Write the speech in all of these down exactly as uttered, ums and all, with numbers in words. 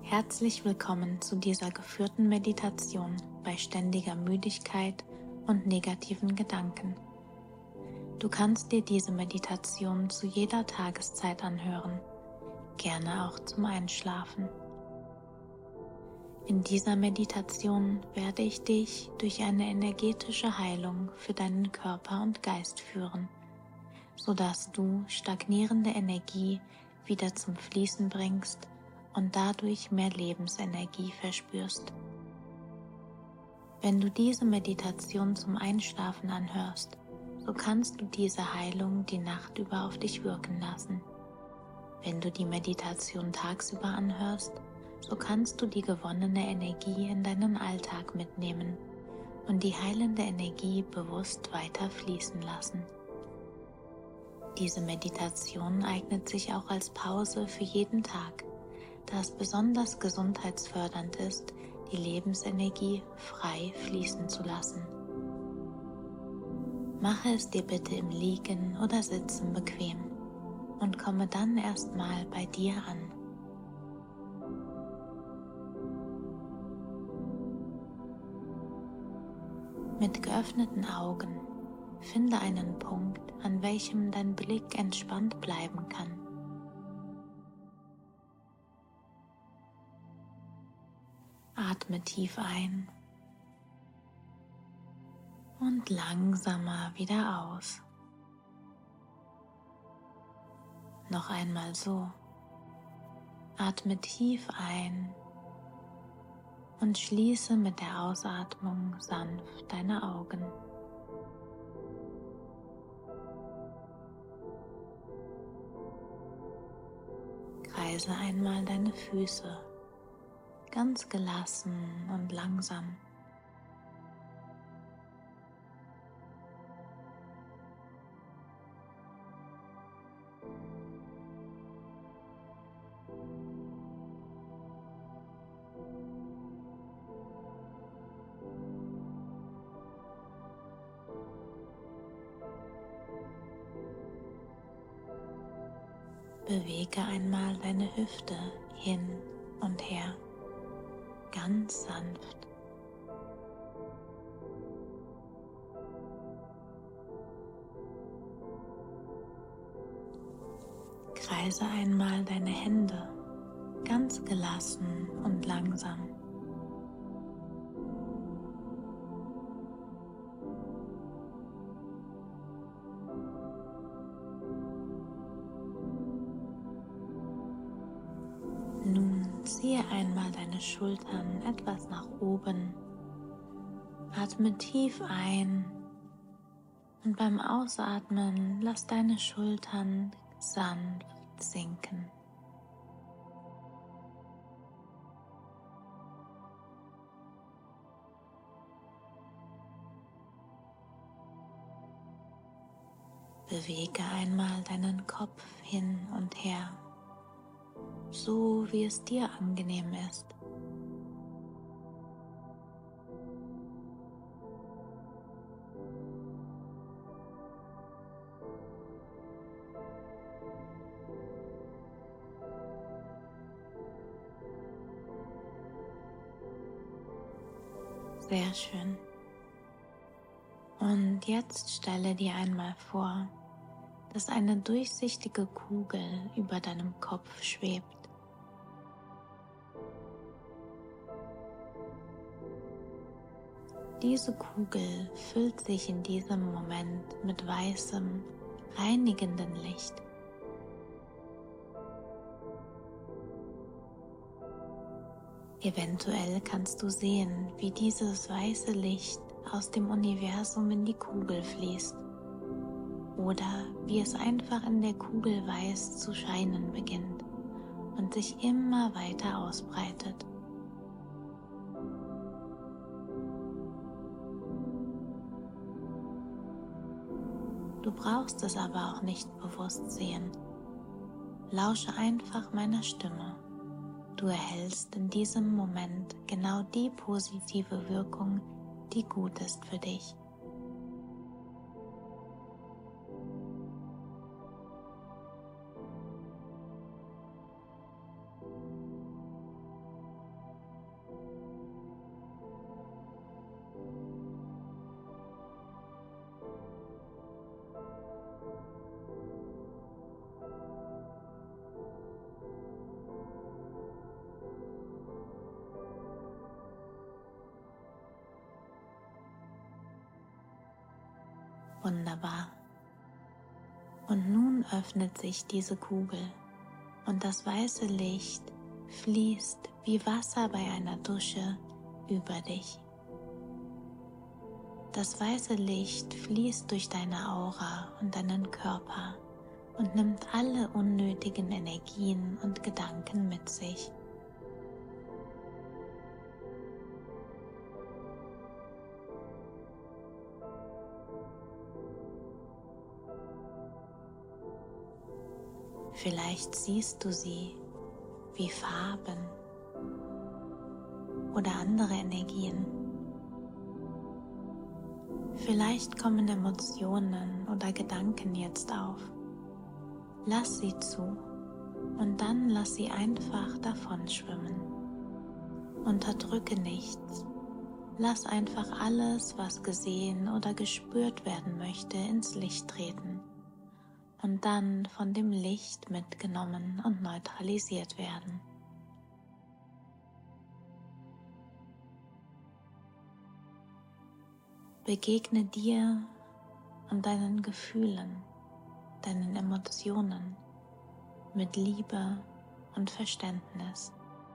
Herzlich willkommen zu dieser geführten Meditation bei ständiger Müdigkeit und negativen Gedanken. Du kannst dir diese Meditation zu jeder Tageszeit anhören, gerne auch zum Einschlafen. In dieser Meditation werde ich dich durch eine energetische Heilung für deinen Körper und Geist führen, sodass du stagnierende Energie wieder zum Fließen bringst und dadurch mehr Lebensenergie verspürst. Wenn du diese Meditation zum Einschlafen anhörst, so kannst du diese Heilung die Nacht über auf dich wirken lassen. Wenn du die Meditation tagsüber anhörst, so kannst du die gewonnene Energie in deinen Alltag mitnehmen und die heilende Energie bewusst weiter fließen lassen. Diese Meditation eignet sich auch als Pause für jeden Tag, da es besonders gesundheitsfördernd ist, die Lebensenergie frei fließen zu lassen. Mache es dir bitte im Liegen oder Sitzen bequem und komme dann erstmal bei dir an. Mit geöffneten Augen finde einen Punkt, an welchem dein Blick entspannt bleiben kann. Atme tief ein und langsamer wieder aus. Noch einmal so. Atme tief ein und schließe mit der Ausatmung sanft deine Augen. Kreise einmal deine Füße, ganz gelassen und langsam. Bewege einmal deine Hüfte hin und her, ganz sanft. Kreise einmal deine Hände, ganz gelassen und langsam. Nun ziehe einmal deine Schultern etwas nach oben, atme tief ein und beim Ausatmen lass deine Schultern sanft sinken. Bewege einmal deinen Kopf hin und her, so wie es dir angenehm ist. Sehr schön. Und jetzt stelle dir einmal vor, dass eine durchsichtige Kugel über deinem Kopf schwebt. Diese Kugel füllt sich in diesem Moment mit weißem, reinigenden Licht. Eventuell kannst du sehen, wie dieses weiße Licht aus dem Universum in die Kugel fließt oder wie es einfach in der Kugel weiß zu scheinen beginnt und sich immer weiter ausbreitet. Du brauchst es aber auch nicht bewusst sehen. Lausche einfach meiner Stimme. Du erhältst in diesem Moment genau die positive Wirkung, die gut ist für dich. Wunderbar. Und nun öffnet sich diese Kugel und das weiße Licht fließt wie Wasser bei einer Dusche über dich. Das weiße Licht fließt durch deine Aura und deinen Körper und nimmt alle unnötigen Energien und Gedanken mit sich. Vielleicht siehst du sie wie Farben oder andere Energien. Vielleicht kommen Emotionen oder Gedanken jetzt auf. Lass sie zu und dann lass sie einfach davon schwimmen. Unterdrücke nichts. Lass einfach alles, was gesehen oder gespürt werden möchte, ins Licht treten und dann von dem Licht mitgenommen und neutralisiert werden. Begegne dir und deinen Gefühlen, deinen Emotionen mit Liebe und Verständnis.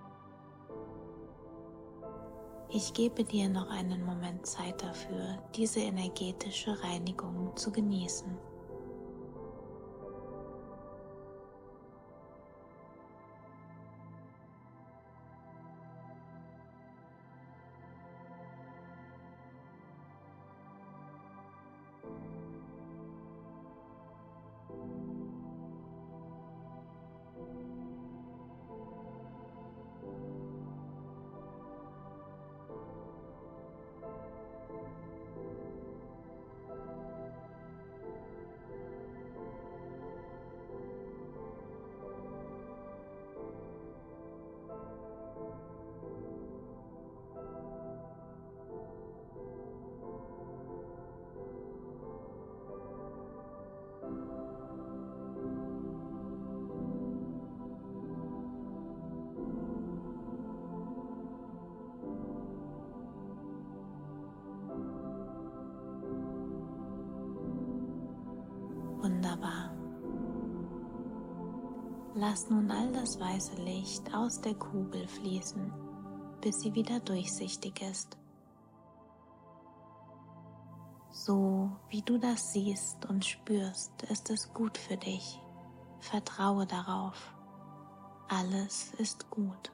Ich gebe dir noch einen Moment Zeit dafür, diese energetische Reinigung zu genießen. Wunderbar. Lass nun all das weiße Licht aus der Kugel fließen, bis sie wieder durchsichtig ist. So wie du das siehst und spürst, ist es gut für dich. Vertraue darauf. Alles ist gut.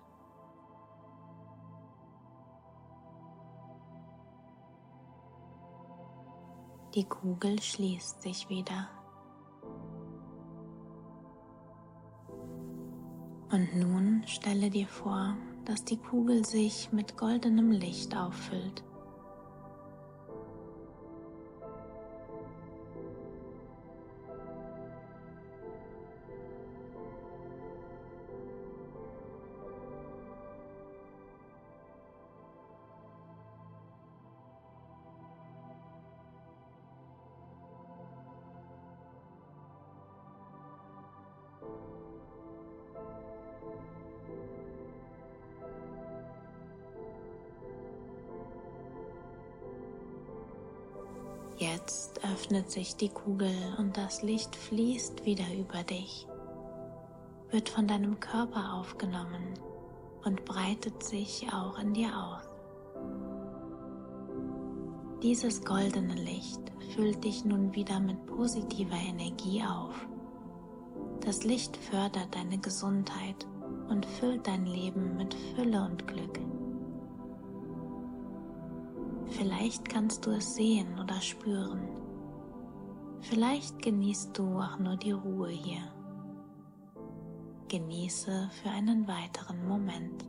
Die Kugel schließt sich wieder. Und nun stelle dir vor, dass die Kugel sich mit goldenem Licht auffüllt. Jetzt öffnet sich die Kugel und das Licht fließt wieder über dich, wird von deinem Körper aufgenommen und breitet sich auch in dir aus. Dieses goldene Licht füllt dich nun wieder mit positiver Energie auf. Das Licht fördert deine Gesundheit und füllt dein Leben mit Fülle und Glück. Vielleicht kannst du es sehen oder spüren. Vielleicht genießt du auch nur die Ruhe hier. Genieße für einen weiteren Moment.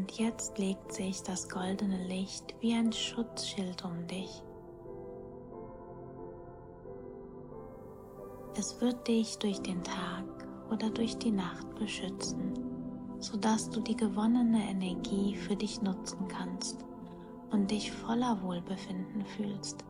Und jetzt legt sich das goldene Licht wie ein Schutzschild um dich. Es wird dich durch den Tag oder durch die Nacht beschützen, sodass du die gewonnene Energie für dich nutzen kannst und dich voller Wohlbefinden fühlst.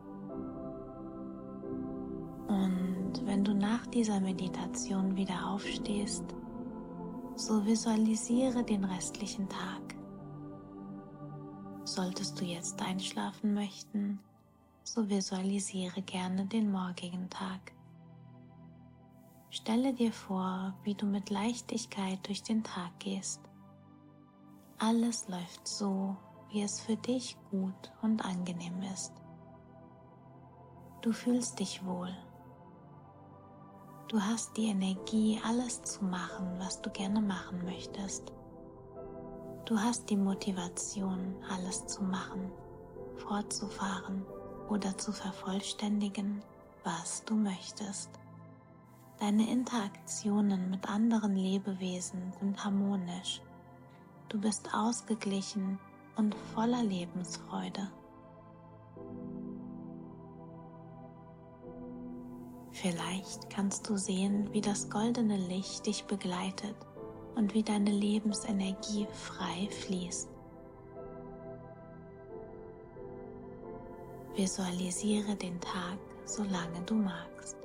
Und wenn du nach dieser Meditation wieder aufstehst, so visualisiere den restlichen Tag. Solltest du jetzt einschlafen möchten, so visualisiere gerne den morgigen Tag. Stelle dir vor, wie du mit Leichtigkeit durch den Tag gehst. Alles läuft so, wie es für dich gut und angenehm ist. Du fühlst dich wohl. Du hast die Energie, alles zu machen, was du gerne machen möchtest. Du hast die Motivation, alles zu machen, fortzufahren oder zu vervollständigen, was du möchtest. Deine Interaktionen mit anderen Lebewesen sind harmonisch. Du bist ausgeglichen und voller Lebensfreude. Vielleicht kannst du sehen, wie das goldene Licht dich begleitet und wie deine Lebensenergie frei fließt. Visualisiere den Tag, solange du magst.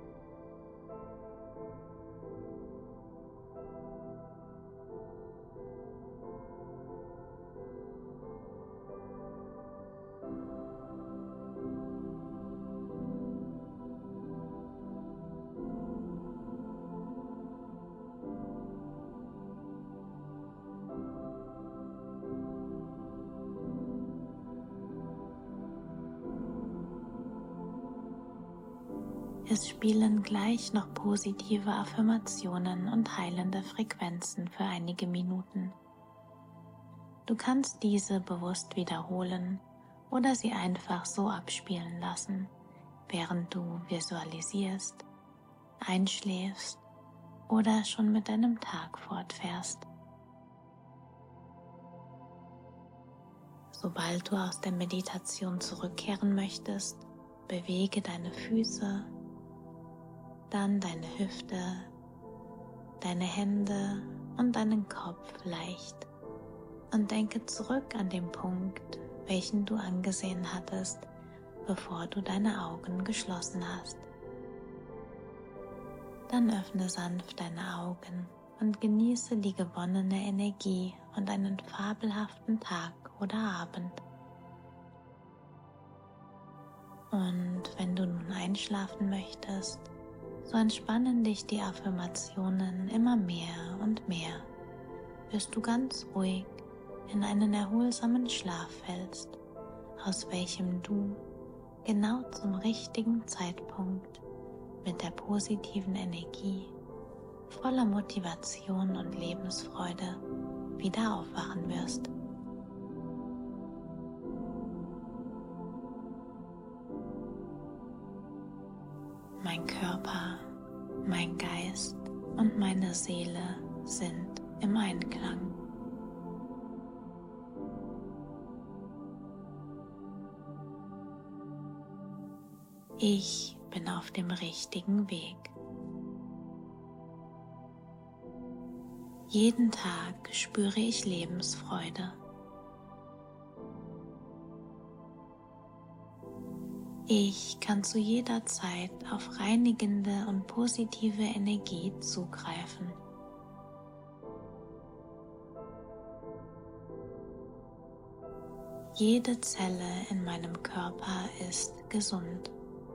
Es spielen gleich noch positive Affirmationen und heilende Frequenzen für einige Minuten. Du kannst diese bewusst wiederholen oder sie einfach so abspielen lassen, während du visualisierst, einschläfst oder schon mit deinem Tag fortfährst. Sobald du aus der Meditation zurückkehren möchtest, bewege deine Füße, dann deine Hüfte, deine Hände und deinen Kopf leicht und denke zurück an den Punkt, welchen du angesehen hattest, bevor du deine Augen geschlossen hast. Dann öffne sanft deine Augen und genieße die gewonnene Energie und einen fabelhaften Tag oder Abend. Und wenn du nun einschlafen möchtest, so entspannen dich die Affirmationen immer mehr und mehr, bis du ganz ruhig in einen erholsamen Schlaf fällst, aus welchem du genau zum richtigen Zeitpunkt mit der positiven Energie, voller Motivation und Lebensfreude wieder aufwachen wirst. Mein Körper, mein Geist und meine Seele sind im Einklang. Ich bin auf dem richtigen Weg. Jeden Tag spüre ich Lebensfreude. Ich kann zu jeder Zeit auf reinigende und positive Energie zugreifen. Jede Zelle in meinem Körper ist gesund.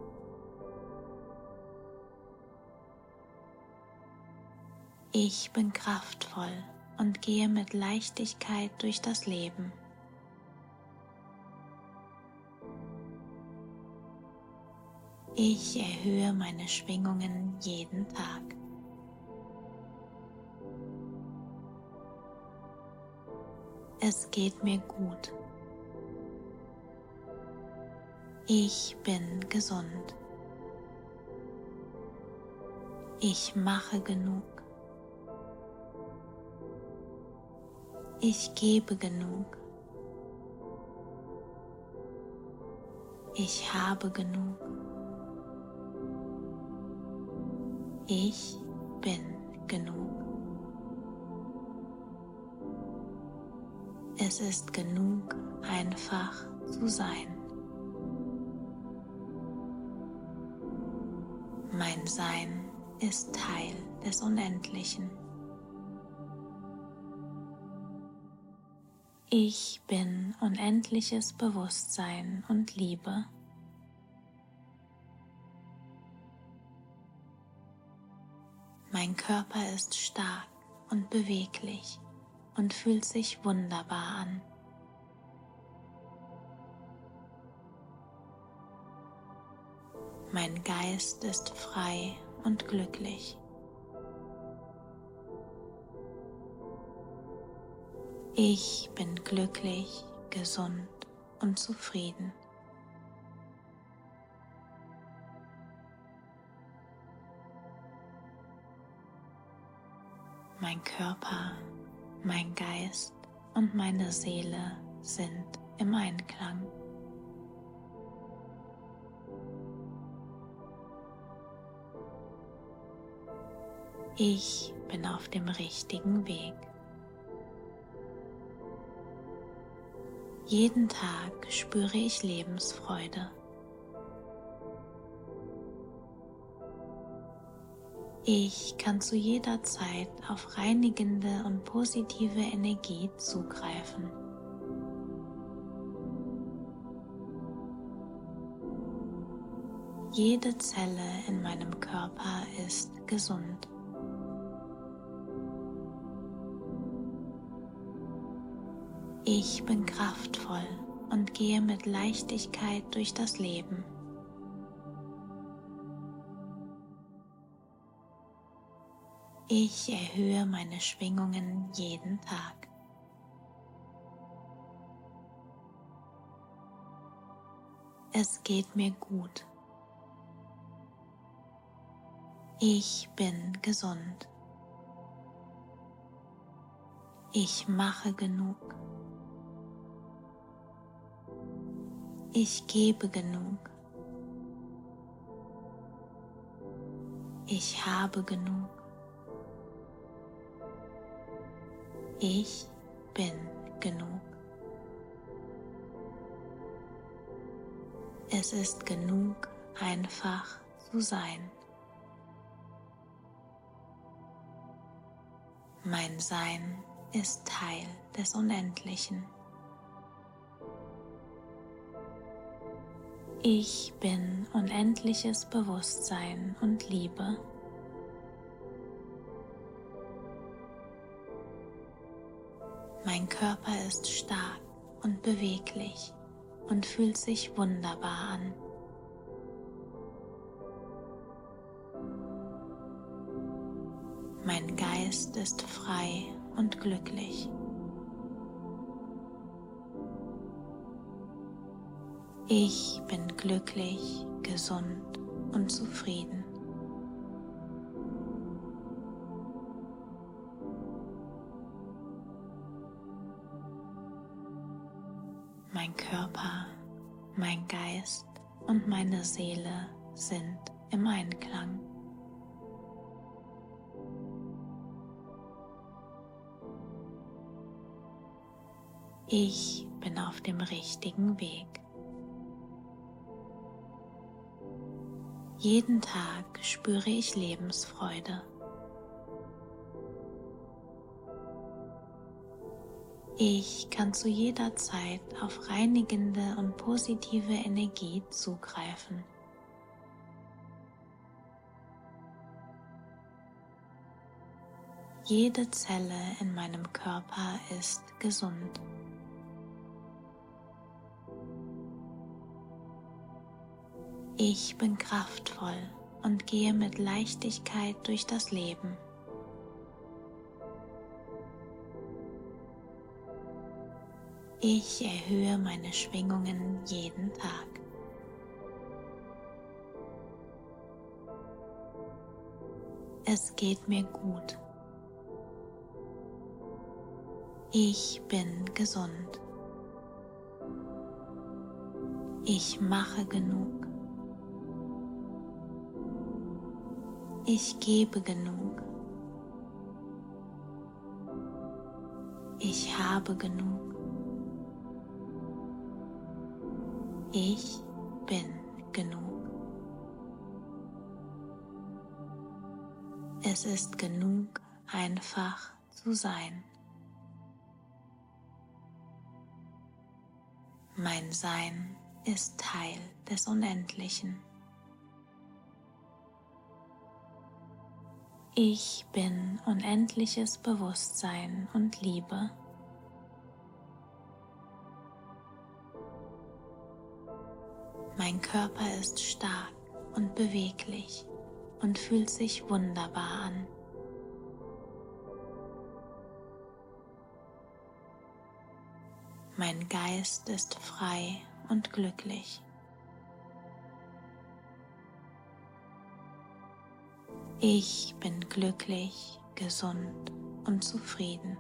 Ich bin kraftvoll und gehe mit Leichtigkeit durch das Leben. Ich erhöhe meine Schwingungen jeden Tag. Es geht mir gut. Ich bin gesund. Ich mache genug. Ich gebe genug. Ich habe genug. Ich bin genug. Es ist genug, einfach zu sein. Mein Sein ist Teil des Unendlichen. Ich bin unendliches Bewusstsein und Liebe. Mein Körper ist stark und beweglich und fühlt sich wunderbar an. Mein Geist ist frei und glücklich. Ich bin glücklich, gesund und zufrieden. Mein Körper, mein Geist und meine Seele sind im Einklang. Ich bin auf dem richtigen Weg. Jeden Tag spüre ich Lebensfreude. Ich kann zu jeder Zeit auf reinigende und positive Energie zugreifen. Jede Zelle in meinem Körper ist gesund. Ich bin kraftvoll und gehe mit Leichtigkeit durch das Leben. Ich erhöhe meine Schwingungen jeden Tag. Es geht mir gut. Ich bin gesund. Ich mache genug. Ich gebe genug. Ich habe genug. Ich bin genug. Es ist genug, einfach zu sein. Mein Sein ist Teil des Unendlichen. Ich bin unendliches Bewusstsein und Liebe. Mein Körper ist stark und beweglich und fühlt sich wunderbar an. Mein Geist ist frei und glücklich. Ich bin glücklich, gesund und zufrieden. Mein Körper, mein Geist und meine Seele sind im Einklang. Ich bin auf dem richtigen Weg. Jeden Tag spüre ich Lebensfreude. Ich kann zu jeder Zeit auf reinigende und positive Energie zugreifen. Jede Zelle in meinem Körper ist gesund. Ich bin kraftvoll und gehe mit Leichtigkeit durch das Leben. Ich erhöhe meine Schwingungen jeden Tag. Es geht mir gut. Ich bin gesund. Ich mache genug. Ich gebe genug. Ich habe genug. Ich bin genug. Es ist genug, einfach zu sein. Mein Sein ist Teil des Unendlichen. Ich bin unendliches Bewusstsein und Liebe. Mein Körper ist stark und beweglich und fühlt sich wunderbar an. Mein Geist ist frei und glücklich. Ich bin glücklich, gesund und zufrieden.